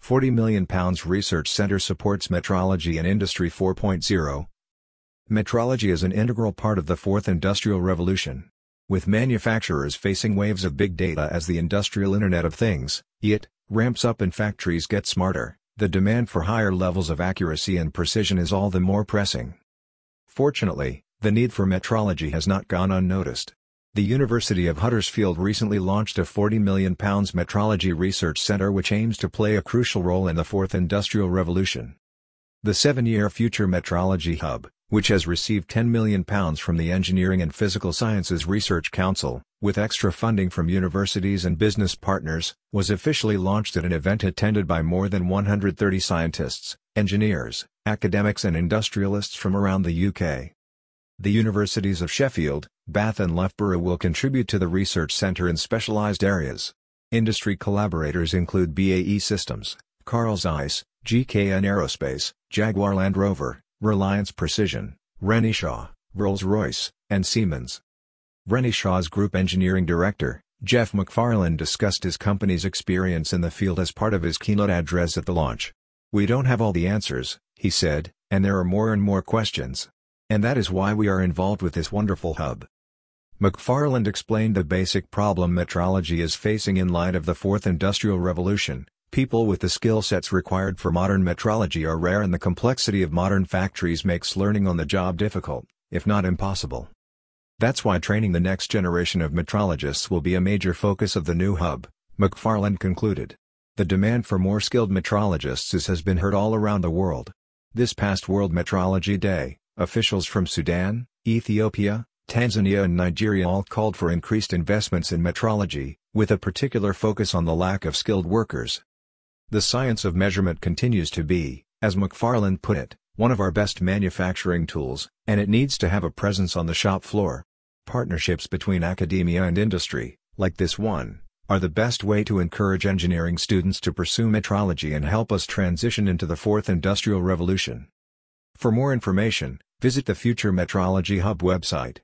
£40 million research centre supports metrology and Industry 4.0. Metrology is an integral part of the fourth industrial revolution. With manufacturers facing waves of big data as the industrial Internet of Things, it ramps up and factories get smarter, the demand for higher levels of accuracy and precision is all the more pressing. Fortunately, the need for metrology has not gone unnoticed. The University of Huddersfield recently launched a £40 million metrology research centre which aims to play a crucial role in the fourth industrial revolution. The 7-year Future Metrology Hub, which has received £10 million from the Engineering and Physical Sciences Research Council, with extra funding from universities and business partners, was officially launched at an event attended by more than 130 scientists, engineers, academics and industrialists from around the UK. The universities of Sheffield, Bath and Loughborough will contribute to the research centre in specialised areas. Industry collaborators include BAE Systems, Carl Zeiss, GKN Aerospace, Jaguar Land Rover, Reliance Precision, Renishaw, Rolls-Royce, and Siemens. Renishaw's Group Engineering Director, Jeff McFarland discussed his company's experience in the field as part of his keynote address at the launch. "We don't have all the answers," he said, "and there are more and more questions. And that is why we are involved with this wonderful hub." McFarland explained the basic problem metrology is facing in light of the fourth industrial revolution. People with the skill sets required for modern metrology are rare and the complexity of modern factories makes learning on the job difficult, if not impossible. That's why training the next generation of metrologists will be a major focus of the new hub, McFarland concluded. The demand for more skilled metrologists has been heard all around the world. This past World Metrology Day, officials from Sudan, Ethiopia, Tanzania and Nigeria all called for increased investments in metrology, with a particular focus on the lack of skilled workers. The science of measurement continues to be, as McFarland put it, one of our best manufacturing tools, and it needs to have a presence on the shop floor. Partnerships between academia and industry, like this one, are the best way to encourage engineering students to pursue metrology and help us transition into the fourth industrial revolution. For more information, visit the Future Metrology Hub website.